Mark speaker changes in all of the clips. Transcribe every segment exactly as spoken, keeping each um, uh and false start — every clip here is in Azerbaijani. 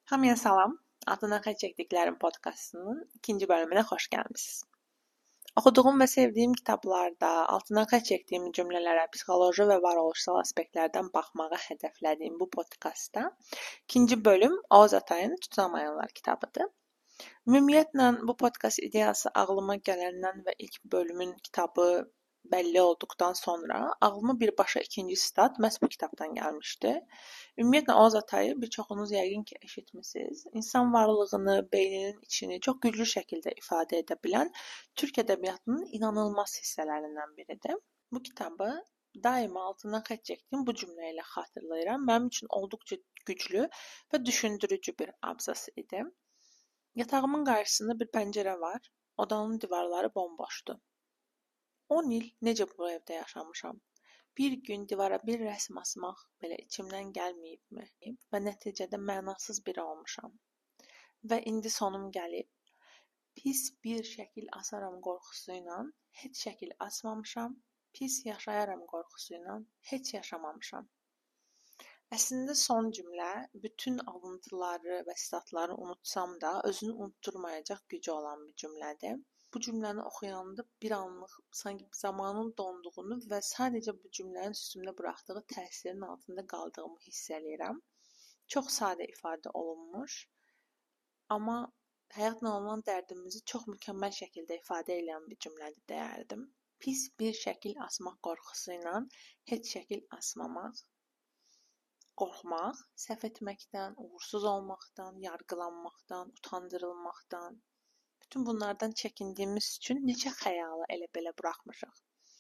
Speaker 1: Hamıya salam. Adına Xətt Çəkdiklərim podkastının ikinci bölümünə xoş gəlmisiniz. Oxuduğum və sevdiyim kitablarda altına xətt çəkdiyim cümlələrə psixoloji və varoluşsal aspektlərdən baxmağı hədəflədiyim bu podkastda ikinci bölüm Oğuz Atayın Tutunamayanlar kitabıdır. Ümumiyyətlə bu podkast ideyası ağlıma gələndən və ilk bölümün kitabı bəlli olduqdan sonra ağlıma birbaşa ikinci sitat məhz bu kitabdan gəlmişdi. Ümumiyyətlə Oğuz Atayı bir çoxunuz yəqin ki eşitmisiniz. İnsan varlığını, beyninin içini çox güclü şəkildə ifadə edə bilən Türk ədəbiyyatının inanılmaz hissələrindən biridir. Bu kitabı daima altından xətt çəkdiyim bu cümlə ilə xatırlayıram. Mənim üçün olduqca güclü və düşündürücü bir abzas idi. Yatağımın qarşısında bir pəncərə var. Odanın divarları bomboşdur. on il necə bu evdə yaşamışam? Bir gün divara bir rəsm asmaq belə içimdən gəlməyibmi? Və nəticədə mənasız biri olmuşam. Və indi sonum gəlib. Pis bir şəkil asaram qorxusu ilə heç şəkil asmamışam. Pis yaşayaram qorxusu ilə heç yaşamamışam. Əslində son cümlə bütün alıntıları və sitatları unutsam da özünü unutturmayacaq gücü olan bir cümlədir. Bu cümləni oxuyanda bir anlıq sanki zamanın donduğunu və sadəcə bu cümlənin üstümdə buraxdığı təsirin altında qaldığımı hiss edirəm. Çox sadə ifadə olunmuş, amma həyatla olan dərdimizi çox mükəmməl şəkildə ifadə edən bir cümlədir deyərdim. Pis bir şəkil asmaq qorxusu ilə heç şəkil asmamaq, qorxmaq, səhv etməkdən, uğursuz olmaqdan, yargılanmaqdan, utandırılmaqdan, bütün bunlardan çəkindiyimiz üçün neçə xəyalı elə belə buraxmışıq.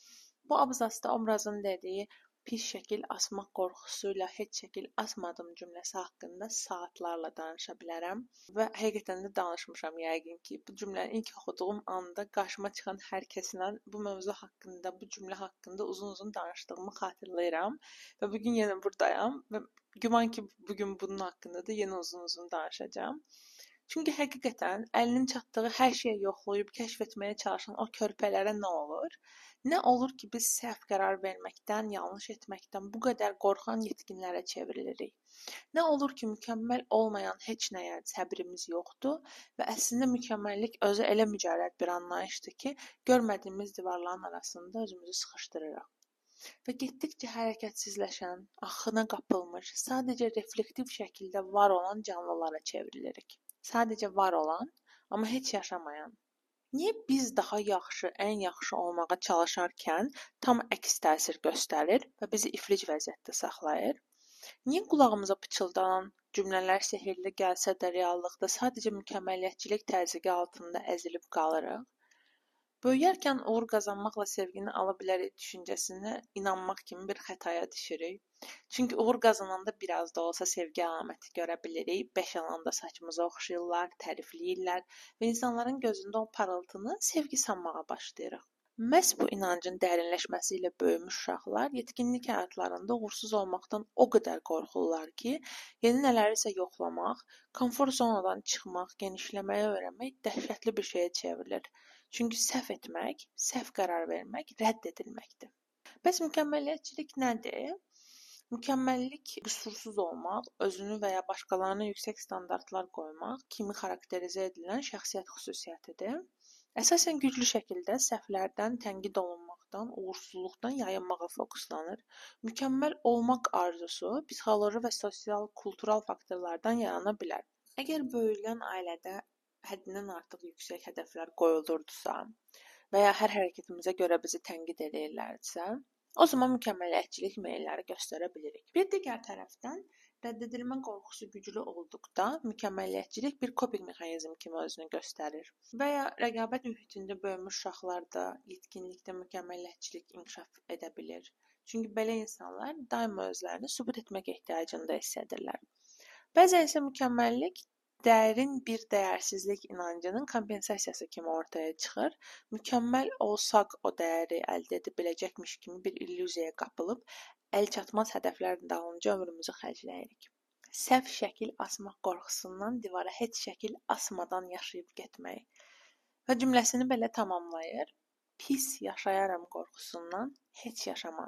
Speaker 1: Bu abzasda obrazın dediyi pis şəkil asmaq qorxusu ilə heç şəkil asmadım cümləsi haqqında saatlarla danışa bilərəm və həqiqətən də danışmışam yəqin ki. Bu cümləni ilk oxuduğum anda qarşıma çıxan hər kəslə bu mövzu haqqında, bu cümlə haqqında uzun-uzun danışdığımı xatırlayıram və bu gün yenə burdayam və güman ki, bu gün bunun haqqında da yenə uzun-uzun danışacağam. Çünki həqiqətən əlinin çatdığı hər şeyi yoxlayıb kəşf etməyə çalışan o körpələrə nə olur? Nə olur ki, biz səhv qərar verməkdən, yanlış etməkdən bu qədər qorxan yetkinlərə çevrilirik? Nə olur ki, mükəmməl olmayan heç nəyə səbrimiz yoxdur və əslində mükəmməllik özü elə mücərrəd bir anlayışdır ki, görmədiyimiz divarların arasında özümüzü sıxışdırırıq. Və getdikcə hərəkətsizləşən, axına qapılmış, sadəcə reflektiv şəkildə var olan canlılara çevrilirik. Sadəcə var olan, amma heç yaşamayan. Niyə biz daha yaxşı, ən yaxşı olmağa çalışarkən tam əks təsir göstərir və bizi iflic vəziyyətdə saxlayır? Niyə qulağımıza pıçıldanan cümlələr sehrli gəlsə də reallıqda sadəcə mükəmməliyyətçilik təzyiqi altında əzilib qalırıq? Böyüyərkən uğur qazanmaqla sevgini ala bilərik düşüncəsinə inanmaq kimi bir xətaya düşürük. Çünki uğur qazananda biraz da olsa sevgi əlaməti görə bilirik. Beş alanda saçımızı oxşayırlar, tərifləyirlər və insanların gözündə o parıltını sevgi sanmağa başlayırıq. Məhz bu inancın dərinləşməsi ilə böyümüş uşaqlar yetkinlik həyatlarında uğursuz olmaqdan o qədər qorxurlar ki, yeni nələrisə yoxlamaq, konfor zonadan çıxmaq, genişləməyə öyrənmək dəhşətli bir şeyə çevrilir. Çünki səhv etmək, səhv qərar vermək rədd edilməkdir. Bəs mükəmməliyyətçilik nədir? Mükəmməllik qüsursuz olmaq, özünü və ya başqalarına yüksək standartlar qoymaq kimi xarakterizə edilən şəxsiyyət xüsusiyyətidir. Əsasən güclü şəkildə səhvlərdən, tənqid olunmaqdan, uğursuzluqdan yayınmağa fokuslanır. Mükəmməl olmaq arzusu psixoloji və sosial, kultural faktorlardan yarana bilər. Əgər böyüyən ailədə həddindən artıq yüksək hədəflər qoyulurdusa və ya hər hərəkətimizə görə bizi tənqid edirlərsə, o zaman mükəmməliyyətçilik meylləri göstərə bilirik. Bir digər tərəfdən, rədd edilmə qorxusu güclü olduqda mükəmməliyyətçilik bir koping mexanizm kimi özünü göstərir. Və ya rəqabət mühitində böyümüş uşaqlarda yetkinlikdə mükəmməliyyətçilik inkişaf edə bilir. Çünki belə insanlar daima özlərini sübut etmək ehtiyacında hiss edirlər. Bəzən isə mükəmməllik dərin bir dəyərsizlik inancının kompensasiyası kimi ortaya çıxır. Mükəmməl olsaq o dəyəri əldə edə biləcəkmiş kimi bir illüziyaya qapılıb, əlçatmaz hədəflər dalınca ömrümüzü xərcləyirik. Səhv şəkil asmaq qorxusundan divara heç şəkil asmadan yaşayıb getmək. Və cümləsini belə tamamlayır. Pis yaşayaram qorxusundan heç yaşamadım.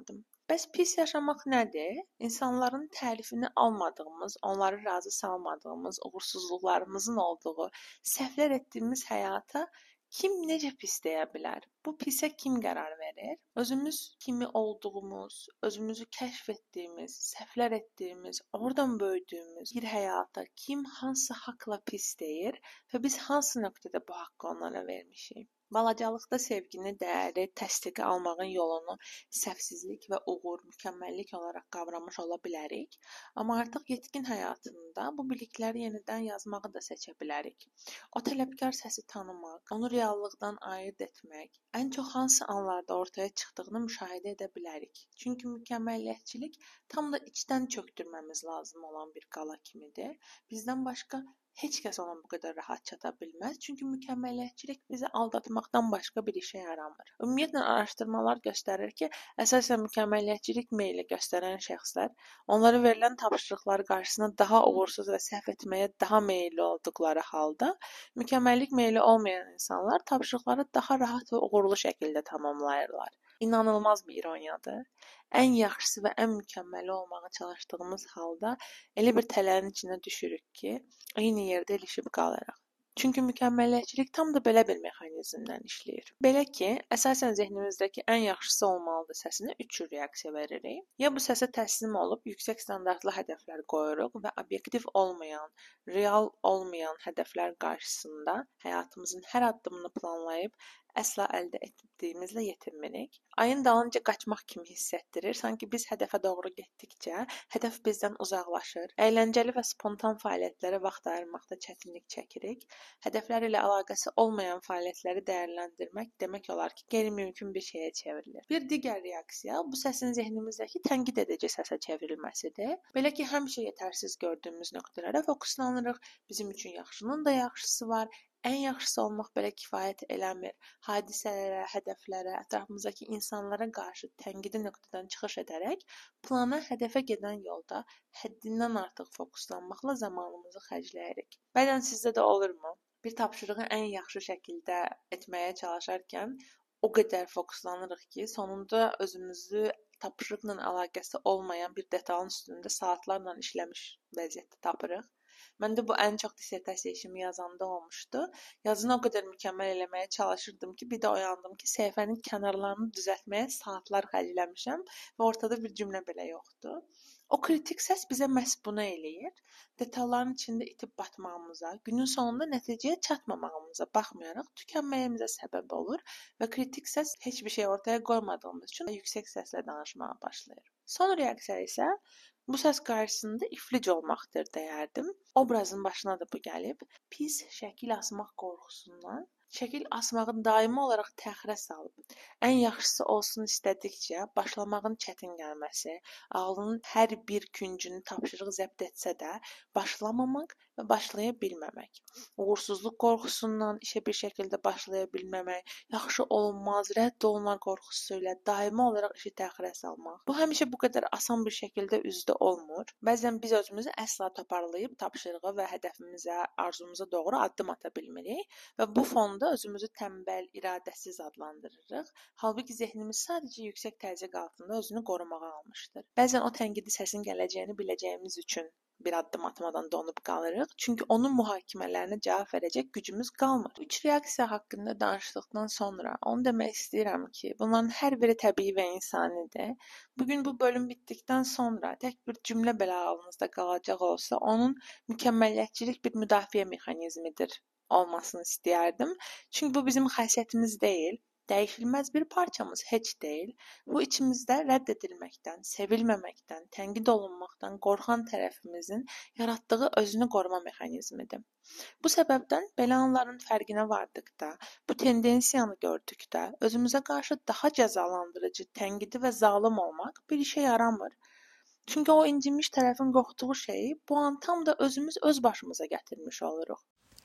Speaker 1: Bəs pis yaşamaq nədir? İnsanların tərifini almadığımız, onları razı salmadığımız, uğursuzluqlarımızın olduğu, səhvlər etdiyimiz həyata kim necə pis deyə bilər? Bu pisə kim qərar verir? Özümüz kimi olduğumuz, özümüzü kəşf etdiyimiz, səhvlər etdiyimiz, oradan böyüdüyümüz bir həyata kim hansı haqla pis deyir və biz hansı nöqtədə bu haqqı onlara vermişik? Balacalıqda sevgini, dəyəri, təsdiqi almağın yolunu səhvsizlik və uğur, mükəmməllik olaraq qavramış ola bilərik. Amma artıq yetkin həyatında bu bilikləri yenidən yazmağı da seçə bilərik. O tələbkar səsi tanımaq, onu reallıqdan ayırd etmək, ən çox hansı anlarda ortaya çıxdığını müşahidə edə bilərik. Çünki mükəmməlliyətçilik tam da içdən çökdürməmiz lazım olan bir qala kimidir. Bizdən başqa heç kəs ona bu qədər rahat çata bilməz. Çünki mükəmməlliyətçilik bizi aldatmaqdan başqa bir işə yaramır. Ümumiyyətlə araşdırmalar göstərir ki, əsasən mükəmməlliyətçilik meyli göstərən şəxslər onlara verilən tapşırıqlar qarşısında daha uğursuz və səhv etməyə daha meyilli olduqları halda, mükəmməllik meyli olmayan insanlar tapşırıqları daha rahat və uğurlu şəkildə tamamlayırlar. İnanılmaz bir ironiyadır. Ən yaxşısı və ən mükəmməli olmağa çalışdığımız halda elə bir tələnin içinə düşürük ki, eyni yerdə ilişib qalırıq. Çünki mükəmməlliyətçilik tam da belə bir mexanizmdən işləyir. Belə ki, əsasən zehnimizdəki ən yaxşısı olmalıdır səsinə üç cür reaksiya veririk. Ya bu səsə təslim olub yüksək standartlı hədəflər qoyuruq və obyektiv olmayan, real olmayan hədəflər qarşısında həyatımızın hər addımını planlayıb əsla əldə etdiyimizlə yetinmirik. Ayın dalınca qaçmaq kimi hiss etdirir. Sanki biz hədəfə doğru getdikcə hədəf bizdən uzaqlaşır. Əyləncəli və spontan fəaliyyətlərə vaxt ayırmaqda çətinlik çəkirik. Hədəflər ilə əlaqəsi olmayan fəaliyyətləri dəyərləndirmək demək olar ki, qeyri-mümkün bir şeyə çevrilir. Bir digər reaksiya bu səsin zehnimizdəki tənqid edici səsə çevrilməsidir. Belə ki, həmişə yetərsiz gördüyümüz nöqtələrə fokuslanırıq. Bizim üçün yaxşının da yaxşısı var. Ən yaxşısı olmaq belə kifayət eləmir. Hadisələrə, hədəflərə, ətrafımızdakı insanlara qarşı tənqidi nöqtədən çıxış edərək plana, hədəfə gedən yolda həddindən artıq fokuslanmaqla zamanımızı xərcləyirik. Bəzən sizdə də olurmu? Bir tapşırığı ən yaxşı şəkildə etməyə çalışarkən o qədər fokuslanırıq ki, sonunda özümüzü tapşırıqla əlaqəsi olmayan bir detalın üstündə saatlarla işləmiş vəziyyətdə tapırıq. Məndə bu ən çox dissertasiya işimi yazanda olmuşdu. Yazını o qədər mükəmməl eləməyə çalışırdım ki, bir də oyandım ki, səhifənin kənarlarını düzəltməyə saatlar xərcləmişəm və ortada bir cümlə belə yoxdur. O kritik səs bizə məhz bunu eləyir. Detalların içində itib batmağımıza, günün sonunda nəticəyə çatmamağımıza baxmayaraq tükənməyimizə səbəb olur və kritik səs heç bir şey ortaya qoymadığımız üçün yüksək səslə danışmağa başlayır. Son reaksiya isə bu səs qarşısında iflic olmaqdır deyərdim. Obrazın başına da bu gəlib. Pis şəkil asmaq qorxusundan şəkil asmağı daimi olaraq təxirə salıb, ən yaxşısı olsun istədikcə başlamağın çətin gəlməsi, ağlının hər bir küncünü tapşırıq zəbt etsə də başlamamaq və başlaya bilməmək, uğursuzluq qorxusundan işə bir şəkildə başlaya bilməmək, yaxşı olmaz, rədd olunar qorxusu ilə daimi olaraq işi təxirə salmaq. Bu həmişə bu qədər asan bir şəkildə üzdə olmur. Bəzən biz özümüzü əsla toparlayıb tapşırığa və hədəfimizə, arzumuza doğru addım ata bilmirik və bu fonda özümüzü tənbəl, iradəsiz adlandırırıq. Halbuki zehnimiz sadəcə yüksək təzyiq altında özünü qorumağa almışdır. Bəzən o tənqidi səsin gələcəyini biləcəyimiz üçün bir addım atmadan donub qalırıq. Çünki onun mühakimələrinə cavab verəcək gücümüz qalmır. Üç reaksiya haqqında danışdıqdan sonra onu demək istəyirəm ki, bunların hər biri təbii və insanidir. Bugün bu bölüm bitdikdən sonra tək bir cümlə belə ağlınızda qalacaq olsa, onun mükəmməlliyətçilik bir müdafiə mexanizmidir olmasını istəyərdim. Çünki bu bizim xasiyyətimiz deyil, dəyişilməz bir parçamız heç deyil. Bu içimizdə rədd edilməkdən, sevilməməkdən, tənqid olunmaqdan qorxan tərəfimizin yaratdığı özünü qoruma mexanizmidir. Bu səbəbdən belə anların fərqinə vardıqda, bu tendensiyanı gördükdə, özümüzə qarşı daha cəzalandırıcı, tənqidi və zalım olmaq bir işə yaramır. Çünki o incimiş tərəfin qorxduğu şeyi bu an tam da özümüz öz başımıza gətirmiş oluruq.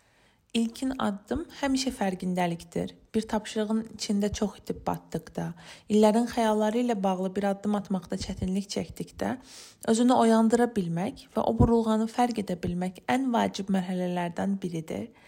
Speaker 1: İlkin addım həmişə fərqindəlikdir. Bir tapşırığın içində çox itib batdıqda, illərin xəyalları ilə bağlı bir addım atmaqda çətinlik çəkdikdə, özünü oyandıra bilmək və o burulğanı fərq edə bilmək ən vacib mərhələlərdən biridir.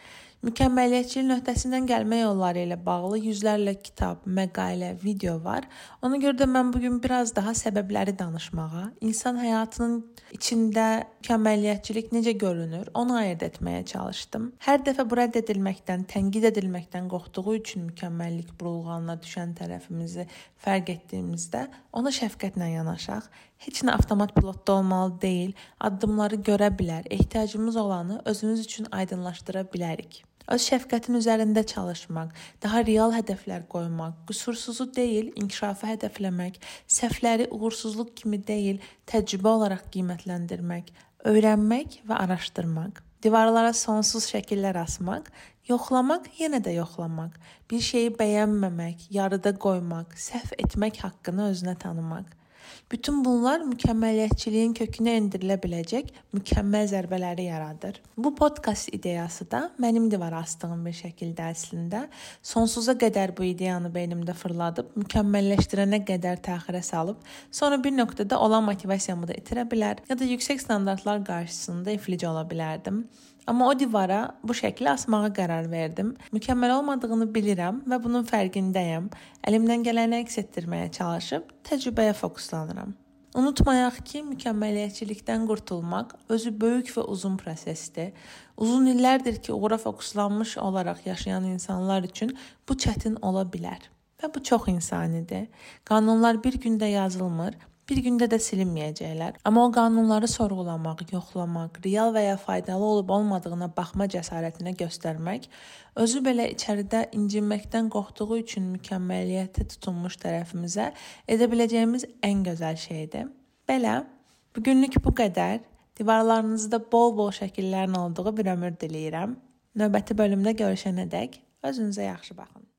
Speaker 1: Mükəmməliyyətçiliyin öhdəsindən gəlmə yolları ilə bağlı yüzlərlə kitab, məqalə, video var. Ona görə də mən bugün biraz daha səbəbləri danışmağa, insan həyatının içində mükəmməliyyətçilik necə görünür, onu ayırd etməyə çalışdım. Hər dəfə bu rədd edilməkdən, tənqid edilməkdən qorxduğu üçün mükəmməllik burulğanına düşən tərəfimizi fərq etdiyimizdə ona şəfqətlə yanaşaq. Heç nə avtomat pilotda olmalı deyil, addımları görə bilər, ehtiyacımız olanı özümüz üçün aydınlaşdıra bilərik. Öz şəfqətin üzərində çalışmaq, daha real hədəflər qoymaq, qüsursuzu deyil, inkişafı hədəfləmək, səhvləri uğursuzluq kimi deyil, təcrübə olaraq qiymətləndirmək, öyrənmək və araşdırmaq. Divarlara sonsuz şəkillər asmaq, yoxlamaq, yenə də yoxlamaq, bir şeyi bəyənməmək, yarıda qoymaq, səhv etmək haqqını özünə tanımaq. Bütün bunlar mükəmməliyyətçiliyin kökünə endirilə biləcək mükəmməl zərbələri yaradır. Bu podkast ideyası da mənim divara asdığım bir şəkildə əslində sonsuza qədər bu ideyanı beynimdə fırladıb, mükəmməlləşdirənə qədər təxirə salıb, sonra bir nöqtədə olan motivasiyamı da itirə bilər ya da yüksək standartlar qarşısında iflic ola bilərdim. Amma o divara bu şəkli asmağa qərar verdim. Mükəmməl olmadığını bilirəm və bunun fərqindəyəm. Əlimdən gələni əks etdirməyə çalışıb təcrübəyə fokuslanıram. Unutmayaq ki, mükəmməliyyətçilikdən qurtulmaq özü böyük və uzun prosesdir. Uzun illərdir ki, uğura fokuslanmış olaraq yaşayan insanlar üçün bu çətin ola bilər. Və bu çox insanidir. Qanunlar bir gündə yazılmır. Bir gündə də silinməyəcəklər. Amma o qanunları sorğulamaq, yoxlamaq, real və ya faydalı olub olmadığına baxma cəsarətinə göstərmək, özü belə içəridə incinməkdən qorxduğu üçün mükəmməliyyətə tutunmuş tərəfimizə edə biləcəyimiz ən gözəl şeydir. Belə, bugünlük bu qədər. Divarlarınızda bol-bol şəkillərin olduğu bir ömür diləyirəm. Növbəti bölümdə görüşənədək özünüzə yaxşı baxın.